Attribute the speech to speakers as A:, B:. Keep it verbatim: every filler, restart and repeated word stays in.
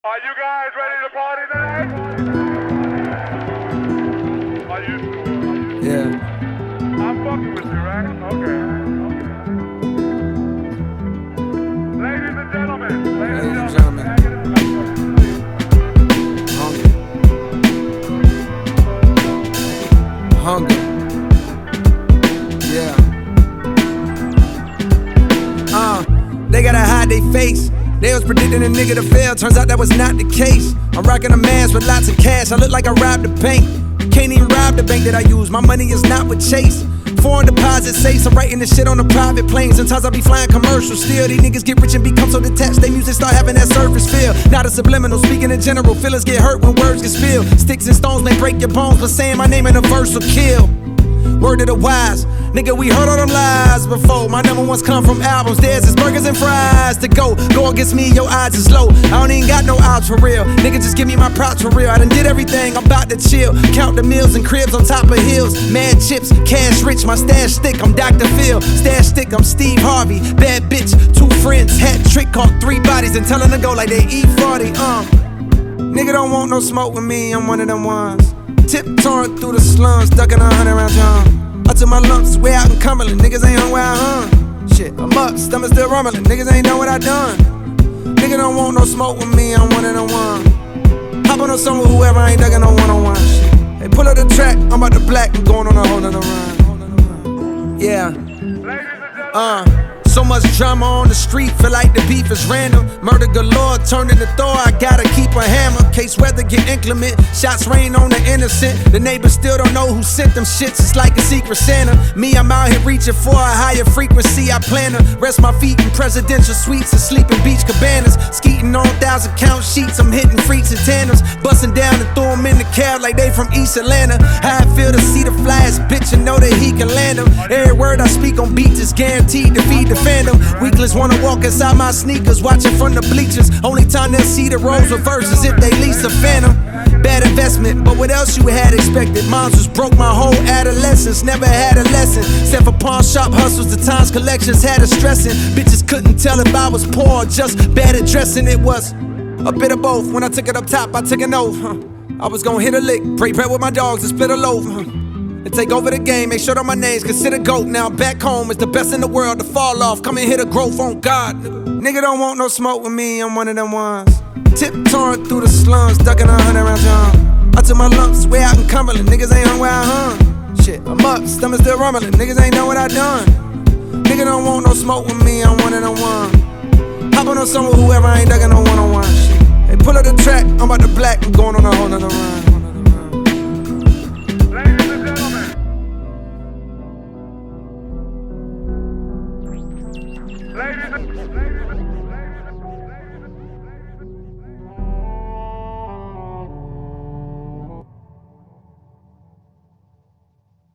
A: Are you guys ready to party tonight? Are you sure?
B: Yeah.
A: I'm fucking with you, right? Okay. Ladies and gentlemen. Ladies and gentlemen.
B: Hunger. Hunger. Yeah. Uh, they gotta hide their face. They was predicting a nigga to fail, turns out that was not the case. I'm rocking a mask with lots of cash, I look like I robbed a bank. Can't even rob the bank that I use, my money is not with Chase. Foreign deposit safes, I'm writing this shit on a private plane. Sometimes I be flying commercials, still these niggas get rich and become so detached. They music start having that surface feel, not a subliminal, speaking in general. Feelings get hurt when words get spilled. Sticks and stones may break your bones, but saying my name in a verse will kill. Word of the wise, nigga, we heard all them lies before. My number ones come from albums, theirs is burgers and fries. To go, go against me, your odds is low. I don't even got no odds for real. Nigga, just give me my props for real. I done did everything, I'm about to chill. Count the meals and cribs on top of hills. Mad chips, cash rich, my stash stick, I'm Doctor Phil. Stash stick, I'm Steve Harvey. Bad bitch, two friends, hat trick, caught three bodies and tell them to go like they E forty. Uh. Nigga don't want no smoke with me, I'm one of them ones. Tiptoeing through the slums, ducking a hundred round John. I took my lumps way out in Cumberland, niggas ain't on where I hung. Shit, I'm up, stomach still rumbling, niggas ain't know what I done. Nigga don't want no smoke with me, I'm one of them one. Hop on a song with whoever, I ain't ducking no one-on-one shit. Hey, pull up the track, I'm about to black, I'm going on a whole nother run. Yeah, uh. So much drama on the street, feel like the beef is random. Murder galore, turning the Thor, I gotta keep a hammer. Case weather get inclement, shots rain on the innocent. The neighbors still don't know who sent them shits, it's like a secret Santa. Me, I'm out here reaching for a higher frequency. I plan to rest my feet in presidential suites and sleep in beach cabanas. Skeeting on thousand count sheets, I'm hitting freaks and tandems. Busting down and throw them in the cab like they from East Atlanta. How I feel to see the flyest bitch and know that he can land them. Every word I speak on beats is guaranteed to feed the fandom. Weaklings wanna walk inside my sneakers, watching from the bleachers. Only time they'll see the roles reverse is if they lease a phantom. Bad investment, but what else you had expected? Moms was broke my whole adolescence, never had a lesson. Except for pawn shop hustles, the times collections had us stressing. Bitches couldn't tell if I was poor or just bad at dressing. It was a bit of both. When I took it up top, I took an oath. Huh. I was gonna hit a lick, break bread with my dogs and split a loaf. Huh. And take over the game, make sure that my name's considered GOAT. Now back home is the best in the world to fall off. Come and hit a growth on God. Nigga don't want no smoke with me, I'm one of them ones. Tiptoeing through the slums, ducking a hundred round John. I took my lumps way out in Cumberland, niggas ain't on where I hung. Shit, I'm up, stomach still rumbling, niggas ain't know what I done. Nigga don't want no smoke with me, I'm one of them ones. Hop on a song with whoever, I ain't ducking no one-on-one shit. Hey, pull up the track, I'm about to black, I'm going on a whole nother run.
A: Ladies and, ladies and